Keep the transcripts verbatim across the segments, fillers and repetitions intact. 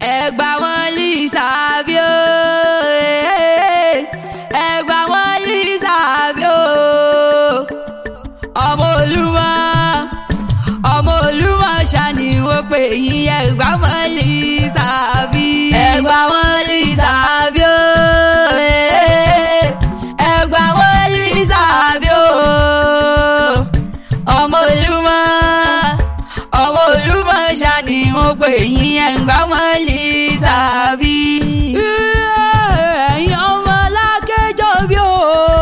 ẹgbà wọn lì sàbíò ẹgbà wọn lì sàbíò ọmọ Olúmọ ọmọ Olúmọ ṣàní wọ́n pè yín ẹgbà wọn lì sàbí ẹgbà wọn lì sàbíò ẹgbà wọn lì sàbíò ọmọ Olúmọ ọmọ Olúmọ ṣàní wọ́n pè yín ẹgbà wọn lì sàbí. ẹ̀yin ọmọ Lákéjọ bí o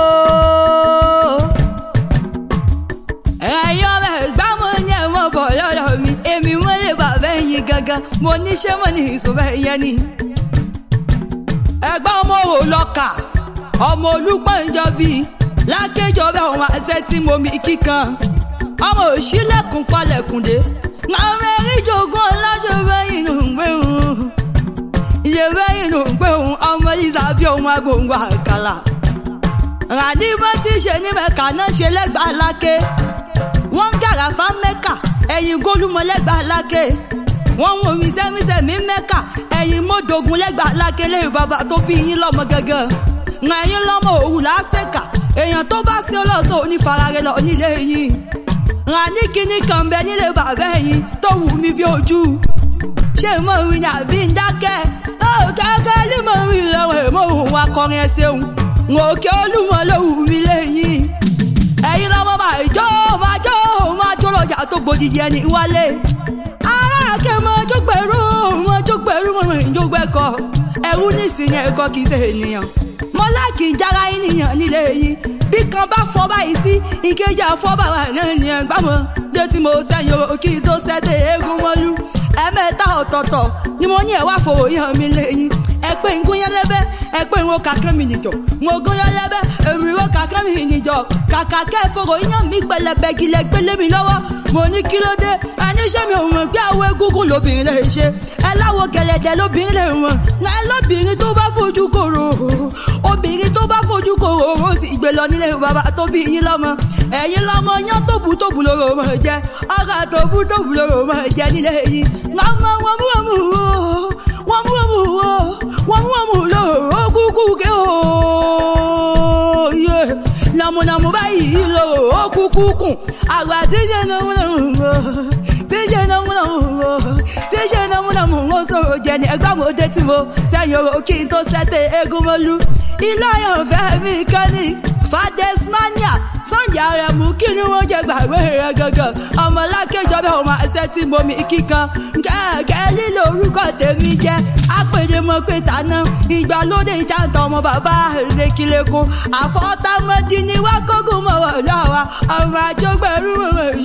ẹ̀yin ọmọ Ẹ̀gbá mo ní ẹ̀wọ̀n bọ̀ lọ́dọ̀ mi èmi mo lè bàbá ẹ̀yin gangan mo ní ṣé mo ní ìṣòro ẹ̀yẹ ni. Ẹ̀gbá ọmọ wò lọ́kà ọmọ Olúgbọ̀njọ bí Lákéjọ bẹ́ẹ̀ ọmọ àṣẹ tí mo mi kíkan ọmọ òṣìlẹ̀kùn palẹ̀kùndé àwọn ẹ̀rí jogún ọlájọ bẹ́yìn ló ń gbé wọn iye bẹ́yìn ló ń gbé wọn ọmọ Lísàbí ohun agbóngbò àkàlà ràdí bá ti ṣe ní Mẹ́kà náà ṣe lẹ́gbàá Láké wọ́n ń gàràfà Mẹ́kà ẹ̀yìn Gólúmọ lẹ́gbàá Láké wọ́n ń omi sẹ́mísẹ́mí Mẹ́kà ẹ̀yìn Mọ́dògún lẹ́gbàá Láké lẹ́yìn bàbá tó bí yín lọ́mọ gẹ́gẹ́ ẹ̀yìn lọ́mọ òwú lásẹ̀kà èèyàn tó bá sí ọlọ́sọ onífarare lọ nílé yín ràní kíní kan bẹ nílé bàbá ẹ̀yìn tó wù mí bí ojú ṣé mo rí ní àbí ń dákẹ́ ó kẹ́kẹ́ ní mo rí lọ́wọ́ mo hùn wá kọrin ẹsẹ̀ òun Òkè Olúmọ ló wù mí lẹ́yìn ẹ̀yin lọ́mọ máa jó máa jó máa jó lọ́jà tó gbòdìdì ẹni wálé aláàkẹ́ máa jó gbẹ̀rú máa jó gbẹ̀rú máa jó gbẹ̀kọ ẹ̀rú nísìnyí ẹ̀kọ́ kì í ṣe ènìyàn mọ́lá kì í jára ènìyàn nílé yìí bí kan bá fọ́ báyìí sí ìkejì àfọ́ bàbá náà ní ẹgbà mọ́ dé tí mo sẹ́yìn o kí tó sẹ́tẹ̀ eégún mọ́lú ẹ̀mẹ́ta ọ̀tọ̀ọ̀tọ̀ ni mo ní ẹ̀wá fòrò yàn mí lẹ́yìn ẹ pé ń gúnyán lẹ́bẹ́ ẹ pé ń wo kàkẹ́ mi nìjọ mo gúnyán lẹ́bẹ́ èmi wo kàkẹ́ mi nìjọ kàkà kẹ́ fòrò yàn mí pẹlẹbẹ gilẹ̀ gbélé mi lọ́wọ́ mo ní kí ló dé àníṣe mi ò mọ̀ pé àwọn egúngún lóbìnrin lè ṣe ẹ láwo gẹ̀lẹ́dẹ̀ lóbìnrin lè wọ̀n ẹ lóbìnrin tó bá fojú kòrò obìnrin tó bá fojú kòrò ó sì gbé lọ nílé bàbá tó bí yín lọ́mọ ẹ̀yin lọ́mọ yán tóbu tóbu lóró mọ̀ jẹ́ ọ̀gá tóbu tóbu lóró mọ̀ jẹ́ nílé yín lọ́mọ wọn mú wọn mú wọn mú wọn mú wọn mú wọn mú lóró kúkú ké o nàmúnàmú báyìí lóró kúkú kùn àgbà tíjẹ́ nàmúnàmú tíjẹ́ nàmúnàmú tíjẹ́ nàmúnàmú wọn sọ̀rọ̀ jẹ́ ní ẹgbàá mo dé tí mo sẹ́yìn oró kí n tó sẹ́tẹ̀ eégún mọ́lú ilé ayọ̀fẹ́ mi kan ní Fadesmania Sunday Aremu kí ni wọ́n jẹ gbàgbé rẹ̀ gangan ọmọ Lákéjọ bẹ́ẹ̀ ọmọ àṣẹ tí mo mi kíkan kẹ́kẹ́ lílo orúkọ tèmi jẹ́ apèdè mọ́ pé tàná ìgbàlódé ìjàntàn ọmọ bàbá lẹ́kìlẹ́kùn àfọ́tàmọ́dì ni wá kógun mọ́ wọ̀ lọ́wọ́ ọmọ àjọgbẹ̀rú